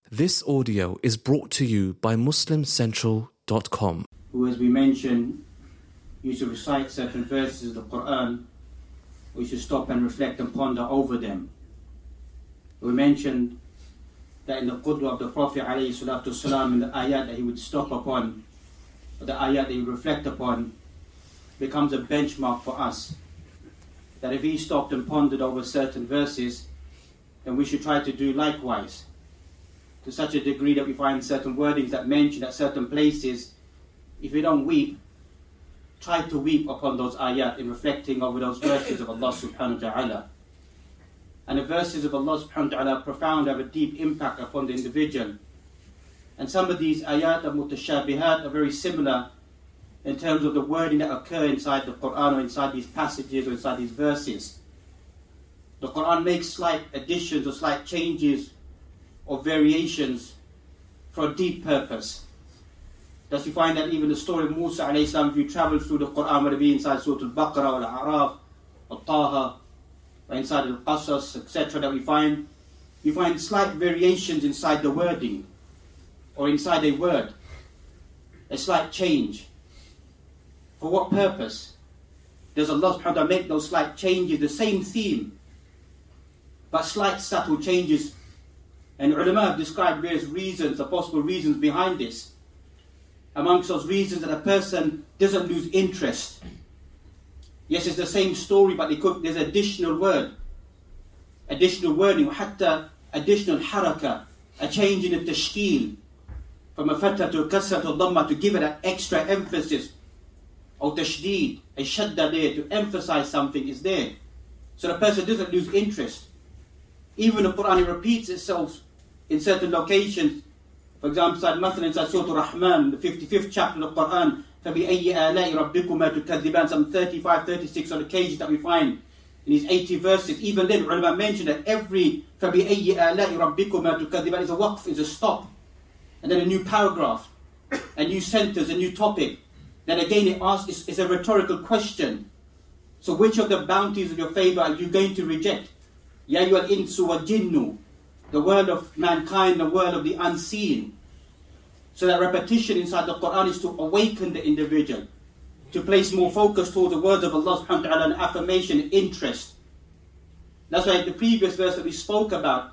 This audio is brought to you by MuslimCentral.com. Who, as we mentioned, used to recite certain verses of the Quran, we should stop and reflect and ponder over them. We mentioned that in the Qudwa of the Prophet ﷺ, in the ayat that he would stop upon, or the ayat that he would reflect upon, becomes a benchmark for us. That if he stopped and pondered over certain verses, then we should try to do likewise. To such a degree that we find certain wordings that mention at certain places, if we don't weep, try to weep upon those ayat in reflecting over those verses of Allah subhanahu wa ta'ala. And the verses of Allah subhanahu wa ta'ala are profound, have a deep impact upon the individual. And some of these ayat of mutashabihat are very similar in terms of the wording that occur inside the Quran or inside these passages or inside these verses. The Quran makes slight additions or slight changes or variations for a deep purpose. Thus you find that even the story of Musa alayhi salam, if you travel through the Quran, whether it be inside Surah Al-Baqarah or Al-A'raf or Taha or inside Al-Qasas, etc., that you find slight variations inside the wording or inside a word, a slight change. For what purpose? Does Allah subhanahu wa ta'ala make those slight changes, the same theme, but slight subtle changes? And ulama have described various reasons, the possible reasons behind this. Amongst those reasons, that a person doesn't lose interest. Yes, it's the same story, but there's additional wording, hatta additional haraka, a change in the tashkeel, from a fatha to a kasra to a dhamma, to give it an extra emphasis, or tashdeed, a shadda there, to emphasize something is there. So the person doesn't lose interest. Even the Quran, it repeats itself in certain locations. For example, inside Surah Ar-Rahman, the 55th chapter of the Quran, فَبِأَيِّ آلَاءِ رَبِّكُمَا تُكَذِّبَانِ, some 35, 36 on occasions that we find in these 80 verses. Even then, ulama mentioned that every فَبِأَيِّ آلَاءِ رَبِّكُمَا تُكَذِّبَانِ is a waqf, is a stop. And then a new paragraph, a new sentence, a new topic. Then again it asks, it's a rhetorical question. So which of the bounties of your favor are you going to reject? يَا أَيُّهَا الْإِنسُ وَالْجِنُّ, the world of mankind, the world of the unseen. So that repetition inside the Quran is to awaken the individual, to place more focus towards the words of Allah subhanahu wa ta'ala, and affirmation, interest. That's why the previous verse that we spoke about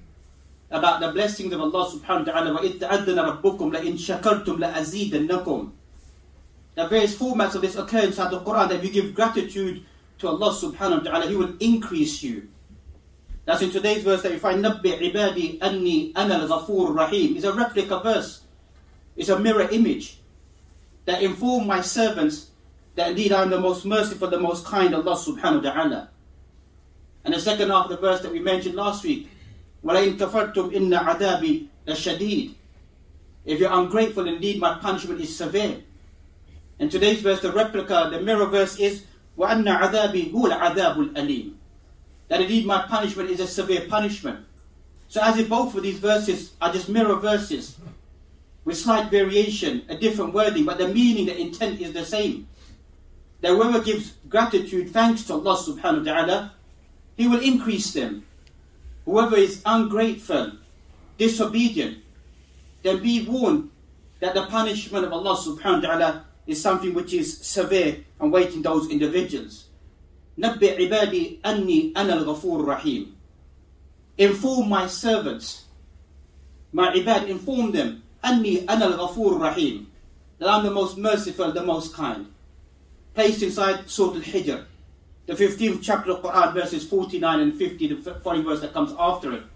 the blessings of Allah subhanahu wa ta'ala, وَإِذْ تَعَدَّنَ رَبُّكُمْ لَإِنْ شَكَرْتُمْ لَأَزِيدَنَّكُمْ. The various formats of this occur inside the Quran, that if you give gratitude to Allah subhanahu wa ta'ala, He will increase you. That's in today's verse that you find, نَبِّ عِبَادِي أَنِّي أَنَا الْغَفُورُ الرَّحِيمُ. It's a replica verse. It's a mirror image that inform my servants that indeed I am the most merciful, the most kind, Allah subhanahu wa ta'ala. And the second half of the verse that we mentioned last week, وَلَئِن كَفَرْتُمْ إِنَّ عَذَابِي لَشَدِيدٌ. If you're ungrateful, indeed my punishment is severe. In today's verse, the replica, the mirror verse is, وَأَنَّ عَذَابِي هُوَ الْعَذَابُ الْأَلِيمُ. That indeed my punishment is a severe punishment. So as if both of these verses are just mirror verses, with slight variation, a different wording, but the meaning, the intent is the same. That whoever gives gratitude, thanks to Allah subhanahu wa ta'ala, He will increase them. Whoever is ungrateful, disobedient, then be warned that the punishment of Allah subhanahu wa ta'ala is something which is severe and waiting those individuals. نَبِّ عِبَادِي أَنِّي أَنَا الْغَفُورُ الرَّحِيمُ. Inform my servants, my ibad, inform them, أَنِّي أَنَا الْغَفُورُ الرَّحِيمُ, that I'm the most merciful, the most kind. Placed inside Surah Al-Hijr, the 15th chapter of Quran, verses 49 and 50, the following verse that comes after it.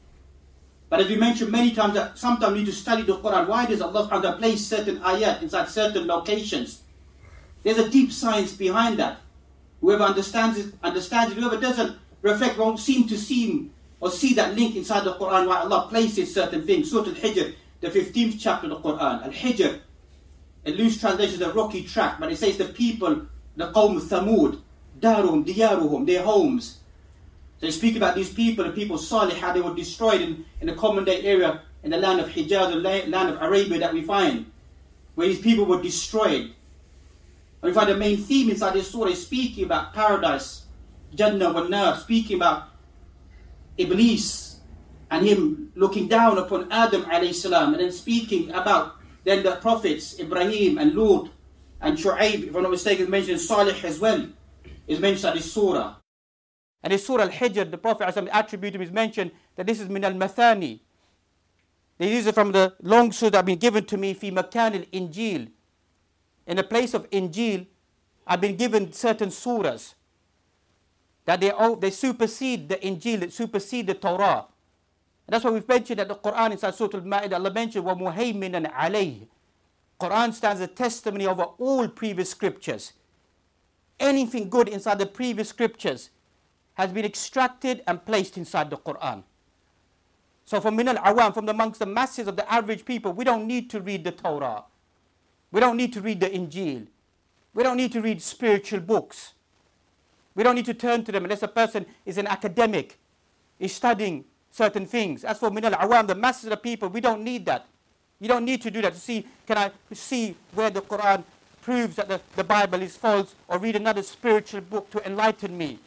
But as we mentioned many times, that sometimes we need to study the Quran. Why does Allah subhanahu wa ta'ala place certain ayat inside certain locations? There's a deep science behind that. Whoever understands it, understands it. Whoever doesn't reflect won't seem to see that link inside the Quran, why Allah places certain things. Surah Al-Hijr, the 15th chapter of the Quran. Al-Hijr, a loose translation is a rocky track, but it says the people, the Qawm Thamud, Darum, Diyaruhum, their homes. So they speak about these people, the people Salih, how they were destroyed in the common day area in the land of Hijaz, the land of Arabia that we find, where these people were destroyed. And we find the main theme inside this surah is speaking about paradise, Jannah wa Nar, speaking about Iblis, and him looking down upon Adam alayhi salam, and then speaking about then the prophets Ibrahim and Lut and Shu'aib, if I'm not mistaken, is mentioned Salih as well, is mentioned in this surah. And in Surah Al-Hijr, the Prophet attribute is mentioned that this is min al-mathani. These are from the long surah that have been given to me, fi makan al-injil. In the place of Injil, I've been given certain surahs that they supersede the Injil, that supersede the Torah. And that's why we've mentioned that the Quran inside Surah Al-Ma'idah, Allah mentioned, وَمُهَيْمِنًا عَلَيْهِ. Quran stands as testimony over all previous scriptures. Anything good inside the previous scriptures has been extracted and placed inside the Quran. So from min al-awam, from amongst the masses of the average people, we don't need to read the Torah. We don't need to read the Injil. We don't need to read spiritual books. We don't need to turn to them unless a person is an academic, is studying certain things. As for min al-awam, the masses of the people, we don't need that. You don't need to do that to see, can I see where the Quran proves that the Bible is false, or read another spiritual book to enlighten me.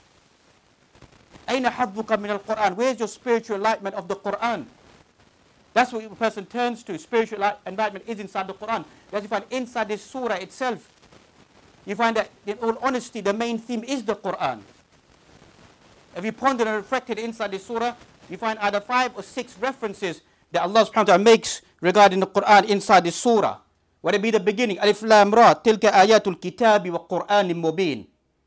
أين حظك من القرآن? Where's your spiritual enlightenment of the Quran? That's what a person turns to. Spiritual enlightenment is inside the Quran. As you find inside this surah itself, you find that in all honesty, the main theme is the Quran. If you ponder and reflect it inside this surah, you find either 5 or 6 references that Allah subhanahu wa ta'ala makes regarding the Quran inside this surah. Whether it be the beginning, Alif Lam Ra, Tilka Ayatul Kitabi wa Qur'anin Mubin.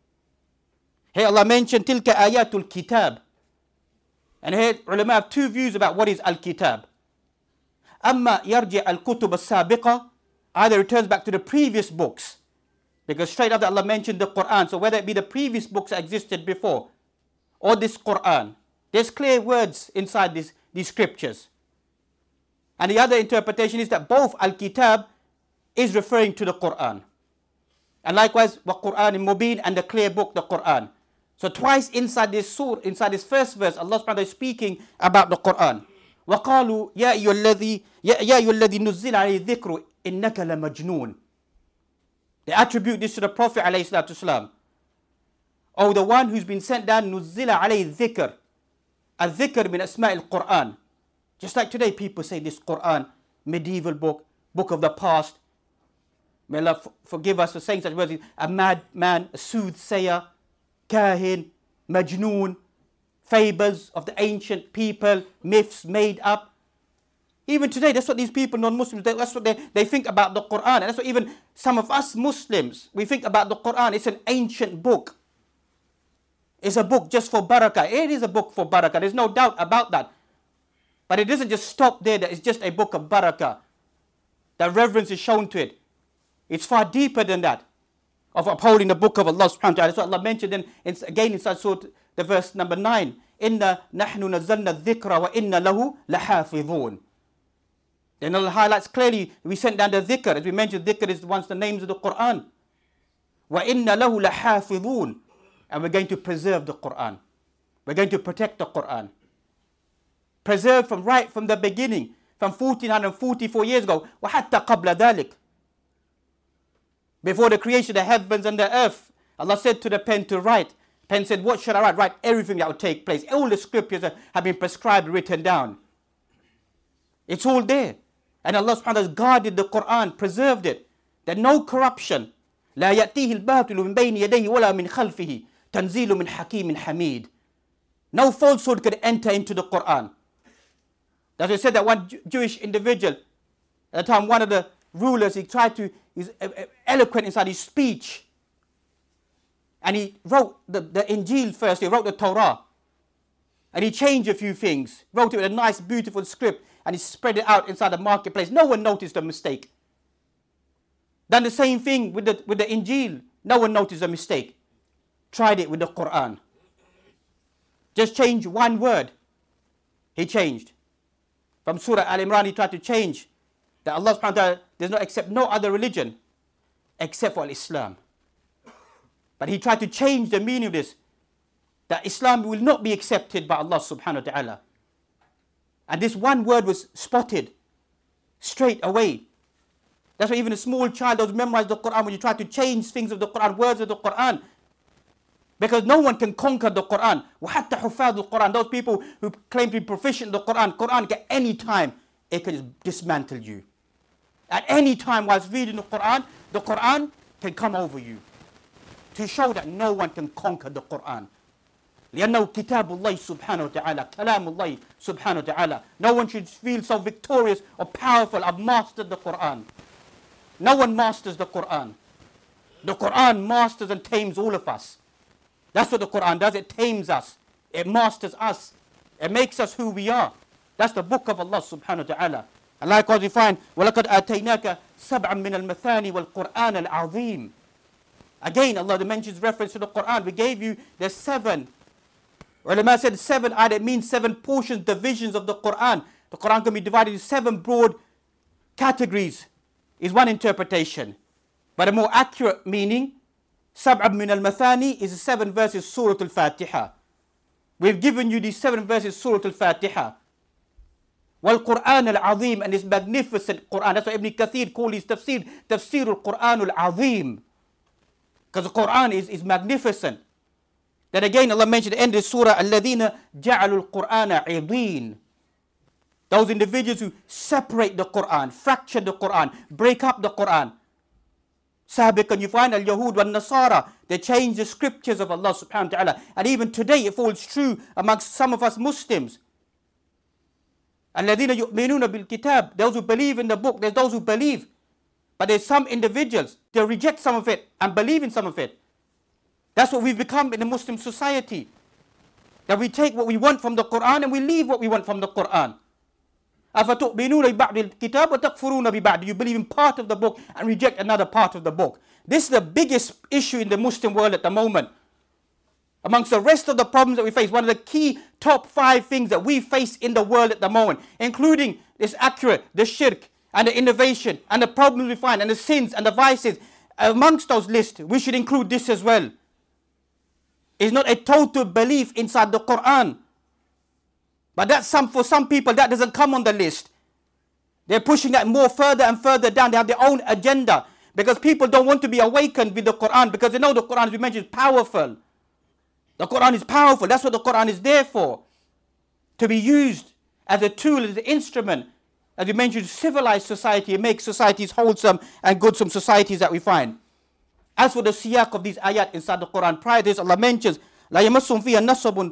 Here Allah mentioned Tilka Ayatul Kitab. And here ulama have 2 views about what is Al-Kitab. Amma yarji al-kutub al-sabiqa, either returns back to the previous books. Because straight after Allah mentioned the Quran. So whether it be the previous books that existed before, or this Quran, there's clear words inside these scriptures. And the other interpretation is that both Al-Kitab is referring to the Quran. And likewise, wa Qur'an Mubin, and the clear book, the Quran. So twice inside this surah, inside this first verse, Allah subhanahu wa ta'ala is speaking about the Quran. وَقَالُوا يَا أَيُّهَا الَّذِي نُزِّلَ عَلَيْهِ الذِّكْرُ إِنَّكَ لَمَجْنُونَ. They attribute this to the Prophet alayhi salatu wasalam. Oh, the one who's been sent down, نُزِّلَ عَلَيْهِ الذِّكْرُ. الذِّكْر min asma' al-Quran. Just like today people say this Quran, medieval book, book of the past. May Allah forgive us for saying such words. A madman, a soothsayer, kahin, majnoon, fables of the ancient people, myths made up. Even today, that's what these people, non-Muslims, that's what they think about the Quran. And that's what even some of us Muslims, we think about the Quran. It's an ancient book. It's a book just for barakah. It is a book for barakah. There's no doubt about that. But it doesn't just stop there, that it's just a book of barakah. That reverence is shown to it. It's far deeper than that, of upholding the book of Allah subhanahu wa ta'ala. That's what Allah mentioned again inside Surah, the verse number 9. Inna nahnu nazzalna dhikra wa inna lahu lahafidhun. Then Allah highlights clearly, we sent down the dhikr. As we mentioned, dhikr is once the names of the Quran. Wa inna lahu lahafidhun. And we're going to preserve the Quran. We're going to protect the Quran. Preserved right from the beginning, from 1444 years ago. وَحَتَّى قَبْلَ ذَلِكَ. Before the creation of the heavens and the earth, Allah said to the pen to write. Pen said, what should I write? Write everything that will take place. All the scriptures have been prescribed, written down. It's all there. And Allah subhanahu wa ta'ala has guarded the Quran, preserved it. That no corruption. لا يأتيه الباطل من بين يديه ولا من خلفه تنزيل من حكيم حميد. No falsehood could enter into the Quran. That's why it said that one Jewish individual, at the time one of the rulers, he's eloquent inside his speech. And he wrote the Injil first, he wrote the Torah. And he changed a few things, wrote it with a nice, beautiful script, and he spread it out inside the marketplace. No one noticed the mistake. Done the same thing with the Injil. No one noticed the mistake. Tried it with the Quran. Just change one word. He changed. From Surah Al-Imran, he tried to change that Allah subhanahu wa ta'ala does not accept no other religion except for Islam. But he tried to change the meaning of this, that Islam will not be accepted by Allah subhanahu wa ta'ala. And this one word was spotted straight away. That's why even a small child does memorize the Quran. When you try to change things of the Quran, words of the Quran, Because no one can conquer the Quran. وَحَتَّى حُفَاظُ القرآن, those people who claim to be proficient in the Quran at any time, it can just dismantle you. At any time whilst reading the Quran can come over you. To show that no one can conquer the Quran. لأنه كتاب الله سبحانه وتعالى كلام الله سبحانه وتعالى. No one should feel so victorious or powerful. I've mastered the Quran. No one masters the Quran. The Quran masters and tames all of us. That's what the Quran does. It tames us. It masters us. It makes us who we are. That's the book of Allah subhanahu wa ta'ala. And likewise we find وَلَقَدْ آتَيْنَاكَ سَبْعًا مِنَ الْمَثَانِ وَالْقُرْآنَ الْعَظِيمِ. Again, Allah mentions reference to the Quran. We gave you the 7. Ulama said 7 ayat means 7 portions, divisions of the Quran. The Quran can be divided into 7 broad categories, is one interpretation. But a more accurate meaning, Sab'a min al-Mathani is 7 verses Surah Al-Fatiha. We've given you these 7 verses Surah Al-Fatiha. Wal-Quran al-Azim, and this magnificent Quran. That's why Ibn Kathir called his tafsir al-Quran al-Azim. Because the Quran is magnificent. Then again, Allah mentioned at the end of the surah, الَّذِينَ جَعَلُوا الْقُرْآنَ عِضِينَ. Those individuals who separate the Quran, fracture the Quran, break up the Quran. Sabiqan, you find al-Yahud wal-Nasara, they change the scriptures of Allah subhanahu wa ta'ala. And even today it falls true amongst some of us Muslims. الَّذِينَ يُؤْمِنُونَ بِالْكِتَابِ. Those who believe in the book, there's those who believe. But there's some individuals, they reject some of it and believe in some of it. That's what we've become in the Muslim society. That we take what we want from the Quran and we leave what we want from the Quran. أَفَتُؤْمِنُونَ بِبَعْضِ الْكِتَابِ وَتَكْفُرُونَ بِبَعْضِ. You believe in part of the book and reject another part of the book. This is the biggest issue in the Muslim world at the moment. Amongst the rest of the problems that we face, one of the key top 5 things that we face in the world at the moment, including this accurate, the shirk, and the innovation, and the problems we find, and the sins, and the vices. Amongst those lists, we should include this as well. It's not a total belief inside the Quran. But for some people, that doesn't come on the list. They're pushing that more further and further down. They have their own agenda. Because people don't want to be awakened with the Quran. Because they know the Quran, as we mentioned, is powerful. The Quran is powerful. That's what the Quran is there for. To be used as a tool, as an instrument. As we mentioned, civilized society. It makes societies wholesome and good, some societies that we find. As for the siyaq of these ayat inside the Quran, prior to this, Allah mentions, لا يمسهم فيها نصب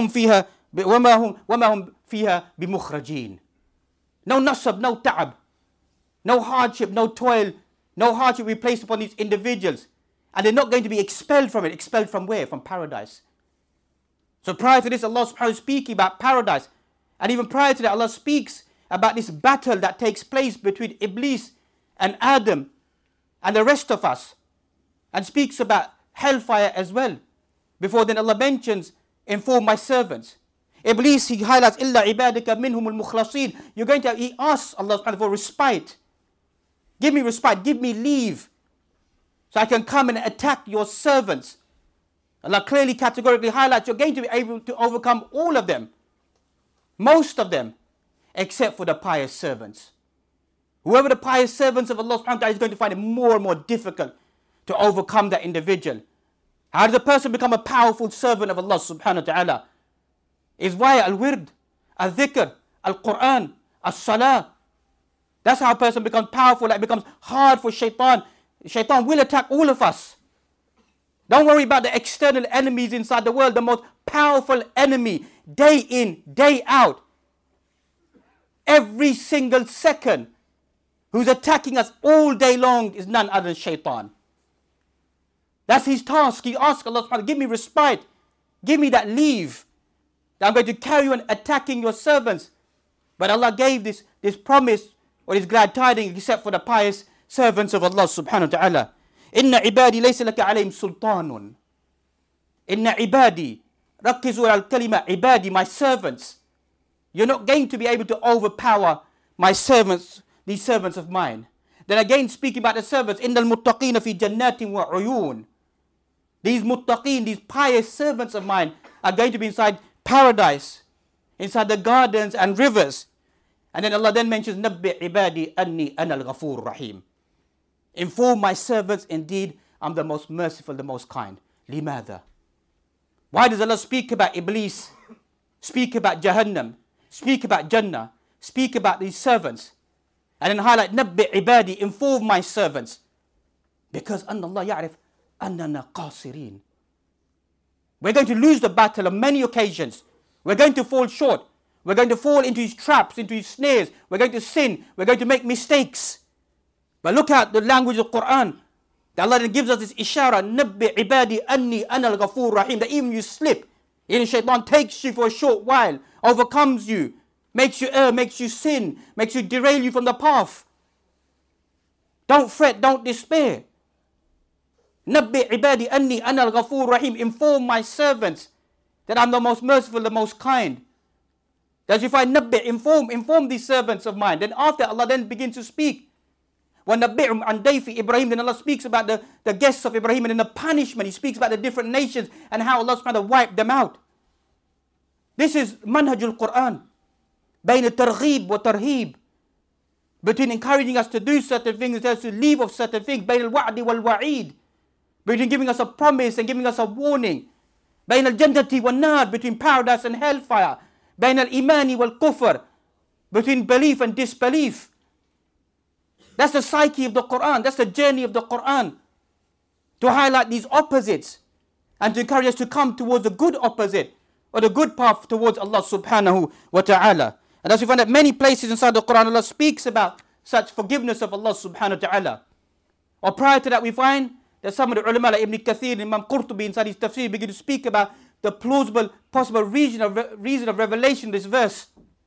وما هم فيها بمخرجين. No nasab, no ta'ab, no hardship, no toil, no hardship we place upon these individuals. And they're not going to be expelled from it. Expelled from where? From paradise. So prior to this, Allah subhanahu wa ta'ala is speaking about paradise. And even prior to that, Allah speaks about this battle that takes place between Iblis and Adam and the rest of us. And speaks about hellfire as well. Before then Allah mentions, inform my servants. Iblis, he highlights, إِلَّا عِبَادِكَ مِنْهُمُ الْمُخْلَصِينَ. You're going to, he asks Allah subhanahu wa ta'ala for respite. Give me respite, give me leave. So I can come and attack your servants. Allah clearly, categorically highlights, you're going to be able to overcome all of them. Most of them. Except for the pious servants. Whoever the pious servants of Allah subhanahu wa ta'ala is going to find it more and more difficult to overcome that individual. How does a person become a powerful servant of Allah subhanahu wa ta'ala? Is via al-wird, al-dhikr, al-Quran, al-salah. That's how a person becomes powerful. It becomes hard for shaitan. Shaitan will attack all of us. Don't worry about the external enemies inside the world. The most powerful enemy, day in, day out, every single second, who's attacking us all day long is none other than shaitan. That's his task. He asks Allah subhanahu wa ta'ala, give me respite. Give me that leave. That I'm going to carry on attacking your servants. But Allah gave this promise or this glad tidings except for the pious servants of Allah subhanahu wa ta'ala. Inna ibadi laysa laka alayhim sultanun. Inna ibadi. Rakkizu al-kalima ibadi, my servants. You're not going to be able to overpower my servants, these servants of mine. Then again speaking about the servants, innal muttaqina fi jannatin wa uyun. These muttaqeen, these pious servants of mine are going to be inside paradise, inside the gardens and rivers. And then Allah then mentions, Nabbi ibadi anni ana al-ghafur rahim. Inform my servants, indeed, I'm the most merciful, the most kind. Limadha? Why does Allah speak about Iblis, speak about Jahannam, speak about Jannah, speak about these servants, and then highlight Nabbi ibadi, inform my servants? Because Allah ya'rif annana qasirin. We're going to lose the battle on many occasions. We're going to fall short. We're going to fall into his traps, into his snares. We're going to sin. We're going to make mistakes. But look at the language of the Quran. That Allah then gives us this ishara, Nabbi ibadi anni ana al-ghafur rahim. That even you slip, even shaitan takes you for a short while, overcomes you, makes you err, makes you sin, makes you derail you from the path. Don't fret, don't despair. Nabbi ibadi anni ana al-ghafur rahim. Inform my servants that I'm the most merciful, the most kind. As you find Nabbi, inform these servants of mine. Then after Allah then begins to speak. وَنَبِّعُمْ عَنْ دَيْفِ Ibrahim. Then Allah speaks about the guests of Ibrahim and then the punishment. He speaks about the different nations and how Allah subhanahu wa ta'ala wiped them out. This is manhajul Quran. بَيْنَ التَّرْغِيبِ وَتَرْهِيبِ. Between encouraging us to do certain things and to leave of certain things. بَيْنَ الْوَعْدِ وَالْوَعِيدِ. Between giving us a promise and giving us a warning. بَيْنَ الْجَنَّةِ وَالنَّارِ. Between paradise and hellfire. بَيْنَ الْإِيمَانِ وَالْكُفْرِ. Between belief and disbelief. That's the psyche of the Quran. That's the journey of the Quran. To highlight these opposites and to encourage us to come towards the good opposite or the good path towards Allah subhanahu wa ta'ala. And as we find that many places inside the Quran, Allah speaks about such forgiveness of Allah subhanahu wa ta'ala. Or prior to that, we find that some of the ulama like Ibn Kathir and Imam Qurtubi inside his tafsir begin to speak about the plausible, possible reason of revelation of this verse.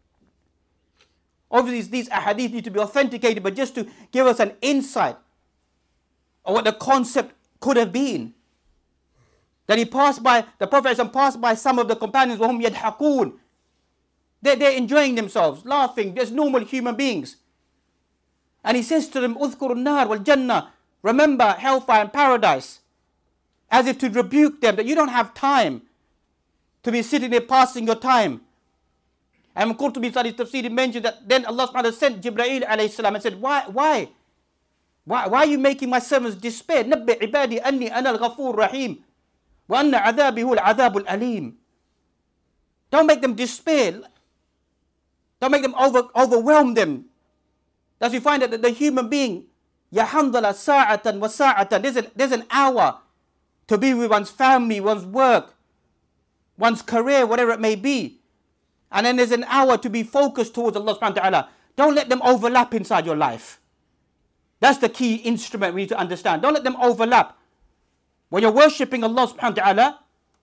Obviously, these ahadith need to be authenticated, but just to give us an insight of what the concept could have been. That he passed by, the Prophet passed by some of the companions, وَهُمْ يَدْحَقُونَ. They're enjoying themselves, laughing, just normal human beings. And he says to them, اُذْكُرُ النَّارِ وَالْجَنَّةِ. Remember hellfire and paradise. As if to rebuke them, that you don't have time to be sitting there passing your time. And Qurtubi studies tafsir, mentioned that then Allah subhanahu wa ta'ala sent Jibreel alayhi salam and said, why are you making my servants despair? Nabbi ibadi anni ana al-ghafur rahim. Wa anna adhabi huwa al-adhabul alim. Don't make them despair. Don't make them overwhelm them. As we find that the human being, yahamdala sa'atan wa sa'atan. There's an hour to be with one's family, one's work, one's career, whatever it may be. And then there's an hour to be focused towards Allah subhanahu wa ta'ala. Don't let them overlap inside your life. That's the key instrument we need to understand. Don't let them overlap. When you're worshipping Allah subhanahu wa ta'ala,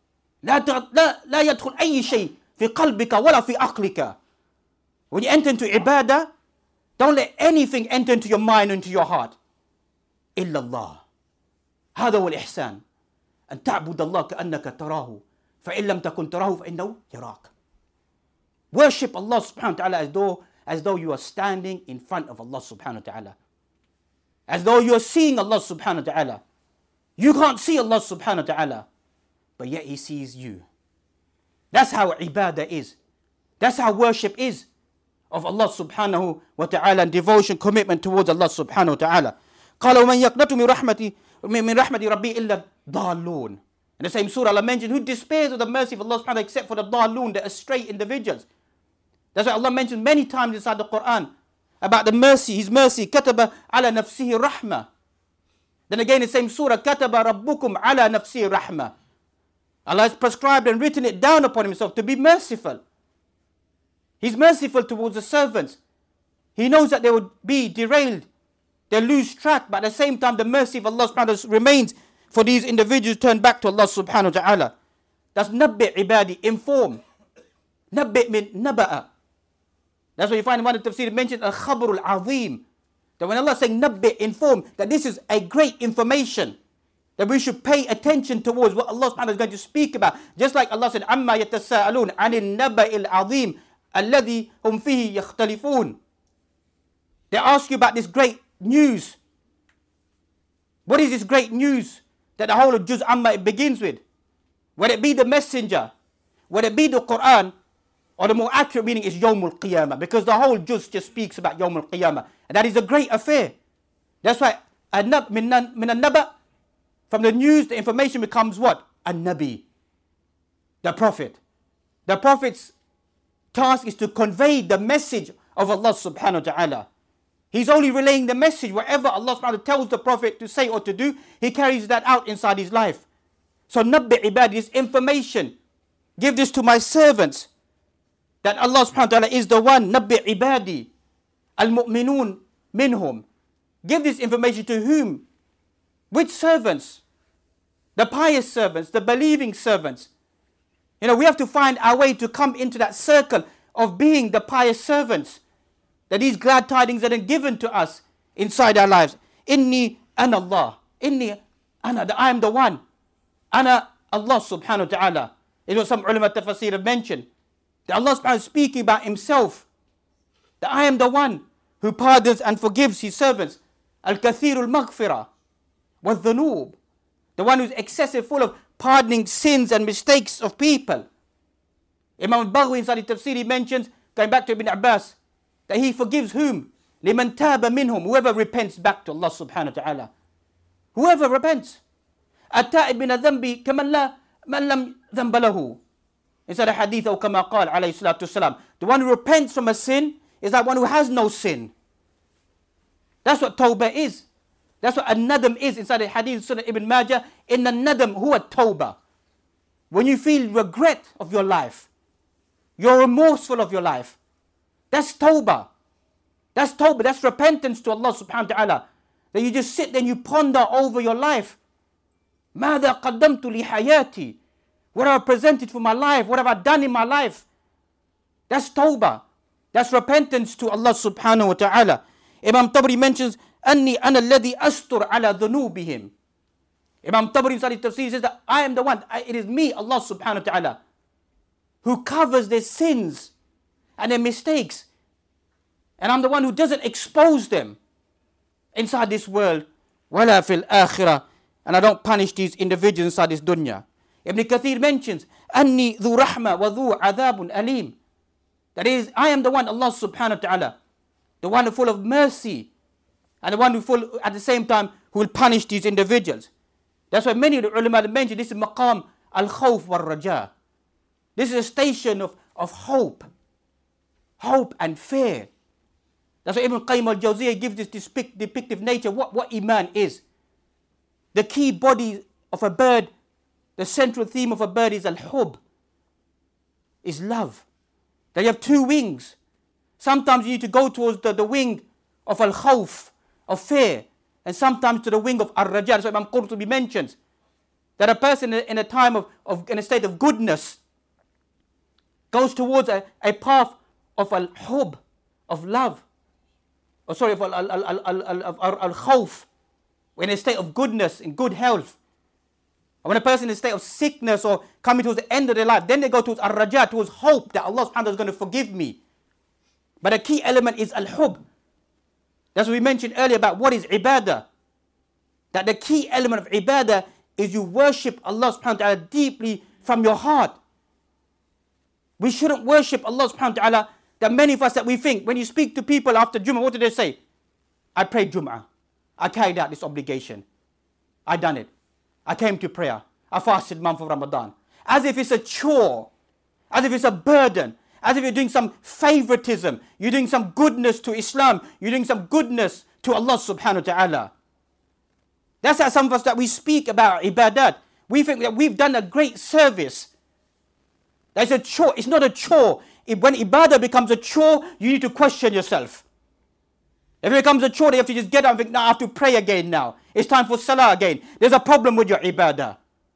لا يدخل أي شيء في قلبك ولا في عقلك. When you enter into ibadah, don't let anything enter into your mind or into your heart. إلا الله. هذا هو الإحسان. أن تعبد الله كأنك تراه فإن لم تكن تراه فإنه يراك. Worship Allah subhanahu wa ta'ala as though you are standing in front of Allah subhanahu wa ta'ala. As though you are seeing Allah subhanahu wa ta'ala. You can't see Allah subhanahu wa ta'ala, but yet He sees you. That's how ibadah is. That's how worship is of Allah subhanahu wa ta'ala, and devotion, commitment towards Allah subhanahu wa ta'ala. قال ومن يقنط من رحمة ربي إلا ضالون. In the same surah Allah mentioned who despairs of the mercy of Allah subhanahu wa ta'ala except for the ضالون, the astray individuals. That's why Allah mentioned many times inside the Quran about the mercy, His mercy. كتب على نفسه رحمة. Then again in the same surah, كتب ربكم على نفسه رحمة. Allah has prescribed and written it down upon Himself to be merciful. He's merciful towards the servants. He knows that they would be derailed. They'll lose track, but at the same time the mercy of Allah subhanahu wa ta'ala remains for these individuals to turn back to Allah subhanahu wa ta'ala. That's nabbi ibadi, inform. Nabbi min naba'a. That's what you find in one of the tafsir mentioned al-khabarul azim. That when Allah is saying nabbi, inform, that this is a great information. That we should pay attention towards what Allah subhanahu wa ta'ala is going to speak about. Just like Allah said, amma yatasa'alun anil naba'il azim alladhi hum fihi yakhtalifun. They ask you about this great news. What is this great news that the whole of Juz Amma it begins with? Whether it be the messenger, whether it be the Quran, or the more accurate meaning is Yawmul Qiyamah, because the whole Juz just speaks about Yawmul Qiyamah. And that is a great affair. That's why min al-naba, from the news, the information becomes what? An-nabi. the Prophet. The Prophet's task is to convey the message of Allah subhanahu wa ta'ala. He's only relaying the message. Whatever Allah subhanahu wa ta'ala tells the Prophet to say or to do, he carries that out inside his life. So nabbi ibadi, this information, give this to my servants, that Allah subhanahu wa ta'ala is the one. Nabbi ibadi al-mu'minun minhum. Give this information to whom? Which servants? The pious servants, the believing servants. You know, we have to find our way to come into that circle of being the pious servants. That these glad tidings are given to us inside our lives. Inni ana Allah. Inni ana, that I am the one. Ana Allah subhanahu wa ta'ala. You know, some ulama tafsir have mentioned that Allah subhanahu wa ta'ala is speaking about himself. That I am the one who pardons and forgives his servants. Al-kathirul maghfirah wa dhunub. The one who's excessive, full of pardoning sins and mistakes of people. Imam al-Baghawi inside the tafsir, he mentions, going back to Ibn Abbas, that he forgives whom? لِمَنْ تَابَ مِنْهُمْ. Whoever repents back to Allah subhanahu wa ta'ala. Whoever repents. التائب من الذنب كمن لم ذنب له. Inside a hadith, or كما قال عليه الصلاة والسلام, the one who repents from a sin is that one who has no sin. That's what tawbah is. That's what an-nadam is inside the hadith Sunnah Ibn Majah. In an-nadam huwa tawbah. When you feel regret of your life, you're remorseful of your life, that's tawbah. That's tawbah. That's repentance to Allah subhanahu wa ta'ala. That you just sit there and you ponder over your life. ماذا قدمت لحياتي. What have I presented for my life? What have I done in my life? That's tawbah. That's repentance to Allah subhanahu wa ta'ala. Imam Tabari mentions, أني أنا الذي أستر على ذنوبهم. Imam Tabari inside his tafsir says that I am the one, it is me, Allah subhanahu wa ta'ala, who covers their sins and their mistakes. And I'm the one who doesn't expose them inside this world. وَلَا فِي الْآخِرَةِ. And I don't punish these individuals inside this dunya. Ibn Kathir mentions, أني ذو رحمة وذو عذاب أليم. That is, I am the one, Allah subhanahu wa ta'ala, the one who full of mercy, and the one who full, at the same time, who will punish these individuals. That's why many of the ulama mention this is maqam al-khawf wal-raja. This is a station of hope and fear. That's why Ibn Qayyim al-Jawziyah gives this depictive nature what iman is. The key body of a bird, the central theme of a bird is al-hub, is love. That you have two wings. Sometimes you need to go towards the wing of al-khawf, of fear, and sometimes to the wing of ar-raja. So Imam Qurtubi mentions that a person in a time in a state of goodness goes towards a path of al-hub, of love, of al-khawf, in a state of goodness, in good health. And when a person is in a state of sickness or coming towards the end of their life, then they go towards ar-raja, towards hope that Allah subhanahu wa ta'ala is going to forgive me. But a key element is al-hub. That's what we mentioned earlier about what is ibadah. That the key element of ibadah is you worship Allah subhanahu wa ta'ala deeply from your heart. We shouldn't worship Allah subhanahu wa ta'ala. That many of us that we think, when you speak to people after Jummah, what do they say? I prayed Jummah. I carried out this obligation. I done it. I came to prayer. I fasted month of Ramadan. As if it's a chore. As if it's a burden. As if you're doing some favoritism. You're doing some goodness to Islam. You're doing some goodness to Allah subhanahu wa ta'ala. That's how some of us that we speak about ibadat. We think that we've done a great service. That's a chore. It's not a chore. When ibadah becomes a chore, you need to question yourself. If it becomes a chore, you have to just get up and think, no, I have to pray again now. It's time for salah again. There's a problem with your ibadah.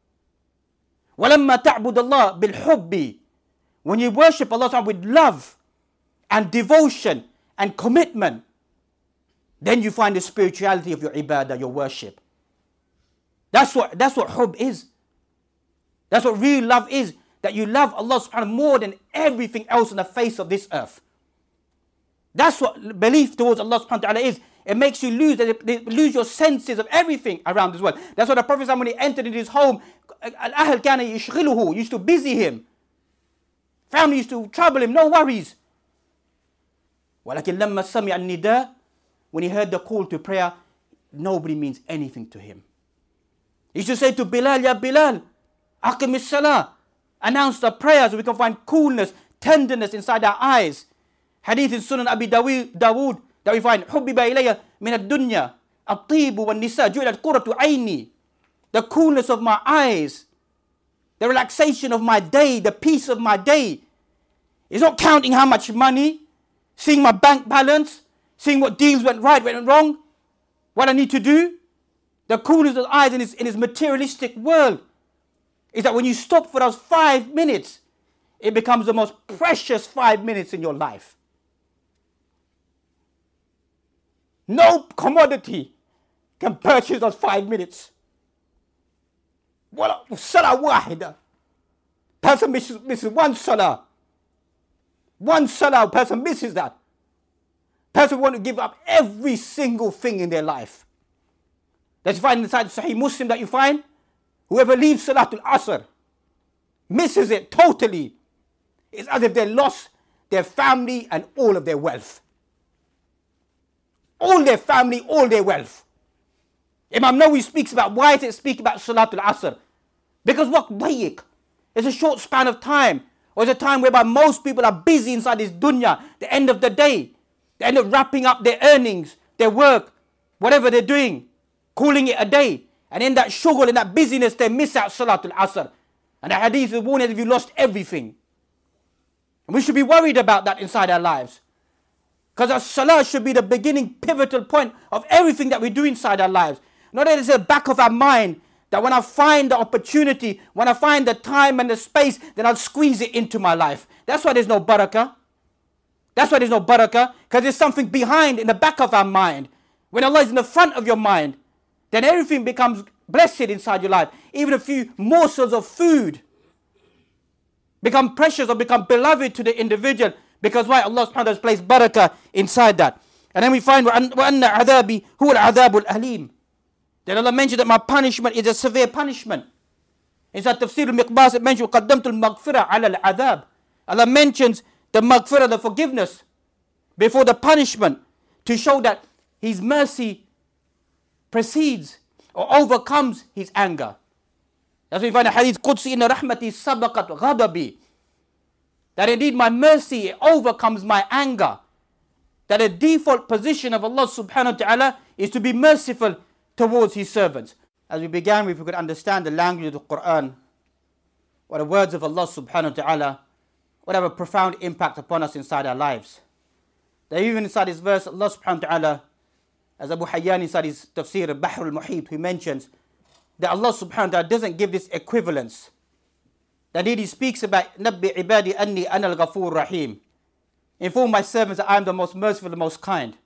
وَلَمَّا تَعْبُدَ اللَّهِ بِالْحُبِّ. When you worship Allah with love and devotion and commitment, then you find the spirituality of your ibadah, your worship. That's what hub is. That's what real love is. That you love Allah subhanahu wa ta'ala more than everything else on the face of this earth. That's what belief towards Allah subhanahu wa ta'ala is. It makes you lose your senses of everything around this world. That's why the Prophet, when he entered into his home, al-ahl kana yashghiluhu, used to busy him. Family used to trouble him, no worries. وَلَكِنْ لَمَّا سَمِعَ النِّدَاء. When he heard the call to prayer, nobody means anything to him. He used to say to Bilal, Ya Bilal, aqim as-salah. announce the prayers. We can find coolness, tenderness inside our eyes. Hadith in Sunan Abi Dawood that we find حُبِّبَ إِلَيَّ مِنَ الدُّنْيَا الطِّيبُ وَالنِّسَاء جُعِلَتْ قُرَّةُ عَيْنِي. The coolness of my eyes, the relaxation of my day, the peace of my day. It's not counting how much money, seeing my bank balance, seeing what deals went right, went wrong, what I need to do. The coolness of the eyes in his materialistic world is that when you stop for those 5 minutes, it becomes the most precious 5 minutes in your life. No commodity can purchase those 5 minutes. Salah wahida. Person misses one salah. One salah, person misses that. Person want to give up every single thing in their life. That's find inside Sahih Muslim that you find, whoever leaves Salatul Asr, misses it totally, it's as if they lost their family and all of their wealth. All their family, all their wealth. Imam Nawawi speaks about, why does it speak about Salatul Asr? Because what dayiq? It's a short span of time. Or it's a time whereby most people are busy inside this dunya, the end of the day. They end up wrapping up their earnings, their work, whatever they're doing, calling it a day. And in that shughul, in that busyness, they miss out Salatul Asr. And the hadith is warning if you lost everything. And we should be worried about that inside our lives. Because our salah should be the beginning, pivotal point of everything that we do inside our lives. Not that it's at the back of our mind, that when I find the opportunity, when I find the time and the space, then I'll squeeze it into my life. That's why there's no barakah. That's why there's no barakah. Because there's something behind, in the back of our mind. When Allah is in the front of your mind, then everything becomes blessed inside your life. Even a few morsels of food become precious or become beloved to the individual. Because why? Allah subhanahu wa ta'ala has placed barakah inside that. And then we find وَأَنَّ عَذَابِي هُوَ الْعَذَابُ الْأَلِيمُ. Then Allah mentioned that my punishment is a severe punishment. Inside Tafsir al-Miqbas it mentions قَدَّمْتُ الْمَغْفِرَةَ عَلَى الْعَذَابِ. Allah mentions the maghfirah, the forgiveness, before the punishment, to show that His mercy precedes or overcomes His anger. That's why we find a hadith, Qudsi inna rahmati sabaqat ghadabi. That indeed my mercy overcomes my anger. That the default position of Allah subhanahu wa ta'ala is to be merciful towards His servants. As we began, if we could understand the language of the Quran, what the words of Allah subhanahu wa ta'ala would have a profound impact upon us inside our lives. That even inside this verse, Allah subhanahu wa ta'ala, as Abu Hayyan inside his tafsir, Bahr al-Muhit, he mentions that Allah subhanahu wa ta'ala doesn't give this equivalence. That He speaks about Nabbi ibadi anni ana al-ghafur rahim. Inform my servants that I am the most merciful, the most kind.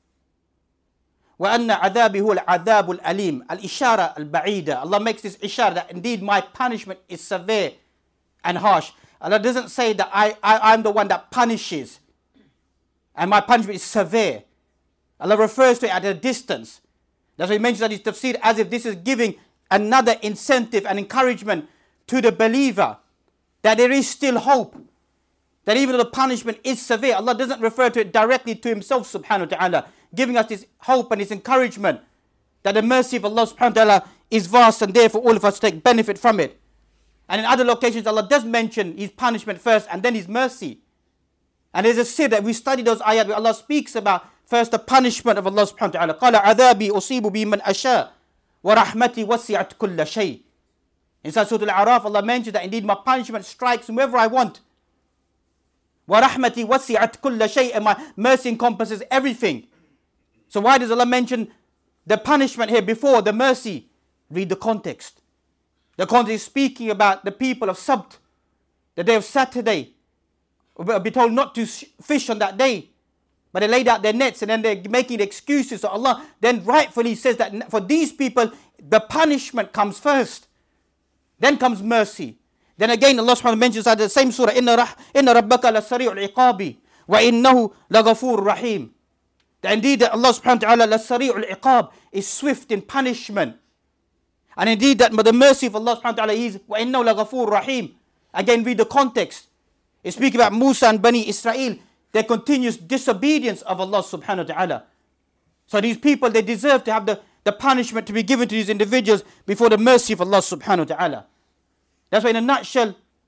وَأَنَّ عَذَابِي هُوَ الْعَذَابُ الْأَلِيمُ الْإِشَارَةُ الْبَعِيدَةُ. Allah makes this ishara that indeed my punishment is severe and harsh. Allah doesn't say that I'm the one that punishes and my punishment is severe. Allah refers to it at a distance. That's why He mentions that His tafsir as if this is giving another incentive and encouragement to the believer that there is still hope. That even though the punishment is severe, Allah doesn't refer to it directly to Himself subhanahu wa ta'ala, giving us this hope and this encouragement that the mercy of Allah subhanahu wa ta'ala is vast and therefore all of us take benefit from it. And in other locations Allah does mention His punishment first and then His mercy. And there's a sir that we study those ayat where Allah speaks about first the punishment of Allah subhanahu wa ta'ala. قَالَ عَذَابِي أُصِيبُ بِي مَنْ أَشَاءُ وَرَحْمَتِي وَسِعَتْ كُلَّ شَيْءٍ. Inside Surah Al-A'raf Allah mentions that indeed my punishment strikes whomever I want. وَرَحْمَتِي وَسِعَتْ كُلَّ شَيْءٍ. And my mercy encompasses everything. So why does Allah mention the punishment here before the mercy? Read the context. The context is speaking about the people of Sabt, the day of Saturday. We'll be told not to fish on that day. But they laid out their nets and then they're making excuses. So Allah then rightfully says that for these people, the punishment comes first. Then comes mercy. Then again Allah subhanahu wa ta'ala mentions at the same surah, Inna rabbaka la sari'ul iqabi wa innahu la ghafur rahim. That indeed Allah subhanahu wa ta'ala la sari'ul iqab is swift in punishment. And indeed that the mercy of Allah subhanahu wa ta'ala is wa innahu la ghafur rahim. Again read the context. It's speaking about Musa and Bani Israel, their continuous disobedience of Allah subhanahu wa ta'ala. So these people, they deserve to have the punishment to be given to these individuals before the mercy of Allah subhanahu wa ta'ala. That's why in a nutshell,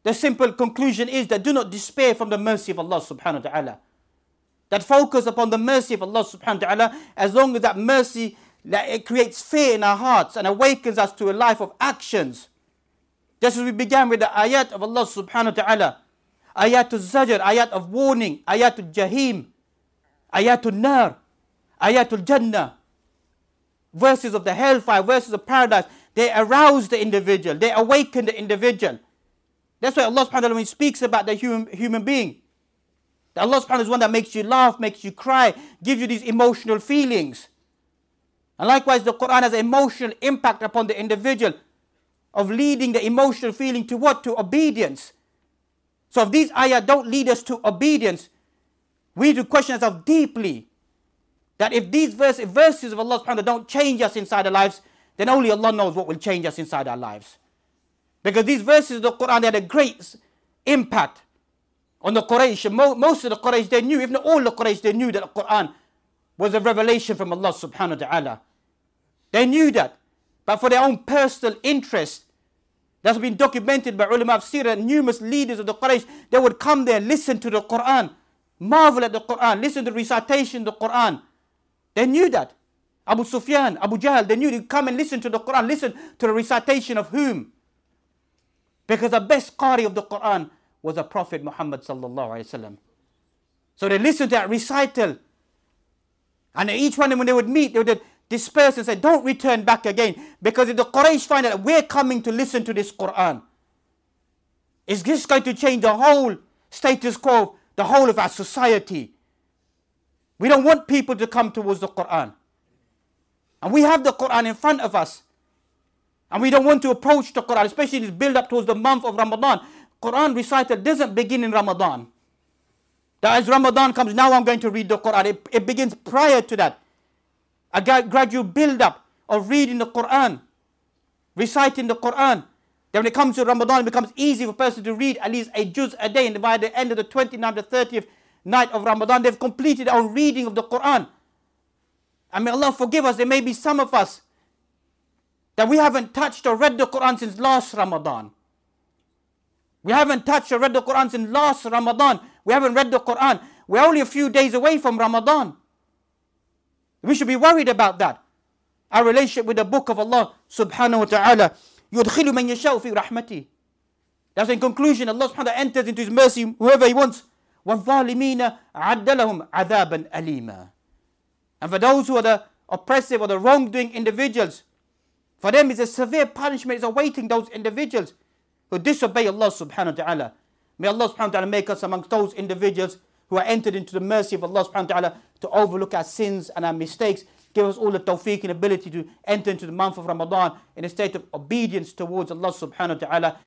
the simple conclusion is that do not despair from the mercy of Allah subhanahu wa ta'ala. That focus upon the mercy of Allah subhanahu wa ta'ala, as long as that mercy, that it creates fear in our hearts and awakens us to a life of actions. Just as we began with the ayat of Allah subhanahu wa ta'ala, ayatul zajr, ayat of warning, ayatul jahim, ayatul nar, ayatul jannah, verses of the hellfire, verses of paradise, they arouse the individual, they awaken the individual. That's why Allah subhanahu wa ta'ala, when He speaks about the human being, that Allah subhanahu wa ta'ala is one that makes you laugh, makes you cry, gives you these emotional feelings. And likewise, the Quran has an emotional impact upon the individual of leading the emotional feeling to what? To obedience. So if these ayat don't lead us to obedience, we need to question ourselves deeply that if these verses of Allah subhanahu wa ta'ala don't change us inside our lives, then only Allah knows what will change us inside our lives. Because these verses of the Quran, they had a great impact on the Quraysh. Most of the Quraysh, they knew, if not all the Quraysh, they knew that the Quran was a revelation from Allah subhanahu wa ta'ala. They knew that. But for their own personal interest, that's been documented by ulama of Sirah, numerous leaders of the Quraysh, they would come there, listen to the Quran, marvel at the Quran, listen to the recitation of the Quran. They knew that. Abu Sufyan, Abu Jahl, they knew they'd come and listen to the Quran, listen to the recitation of whom? Because the best qari of the Quran was the Prophet Muhammad sallallahu alaihi wasallam. So they listened to that recital. And each one of them, when they would meet, they would disperse and say, don't return back again. Because if the Quraysh find out that we're coming to listen to this Quran, it's just going to change the whole status quo, the whole of our society. We don't want people to come towards the Quran. And we have the Quran in front of us. And we don't want to approach the Quran, especially this build up towards the month of Ramadan. Quran recital doesn't begin in Ramadan. That as Ramadan comes, now I'm going to read the Quran. It begins prior to that. A gradual build up of reading the Quran, reciting the Quran. Then when it comes to Ramadan, it becomes easy for a person to read at least a juz a day. And by the end of the 29th to 30th night of Ramadan, they've completed their own reading of the Quran. And may Allah forgive us, there may be some of us that we haven't touched or read the Quran since last Ramadan. We haven't touched or read the Quran since last Ramadan. We haven't read the Quran. We're only a few days away from Ramadan. We should be worried about that. Our relationship with the book of Allah subhanahu wa ta'ala. يُدْخِلُ مَنْ يَشَاءُ فِي رَحْمَتِهِ. That's in conclusion, Allah subhanahu wa ta'ala enters into His mercy whoever He wants. وَالظَّالِمِينَ عَدَّ لَهُمْ عَذَابًا أَلِيمًا. And for those who are the oppressive or the wrongdoing individuals, for them is a severe punishment is awaiting those individuals who disobey Allah subhanahu wa ta'ala. May Allah subhanahu wa ta'ala make us amongst those individuals who are entered into the mercy of Allah subhanahu wa ta'ala to overlook our sins and our mistakes. Give us all the tawfiq and ability to enter into the month of Ramadan in a state of obedience towards Allah subhanahu wa ta'ala.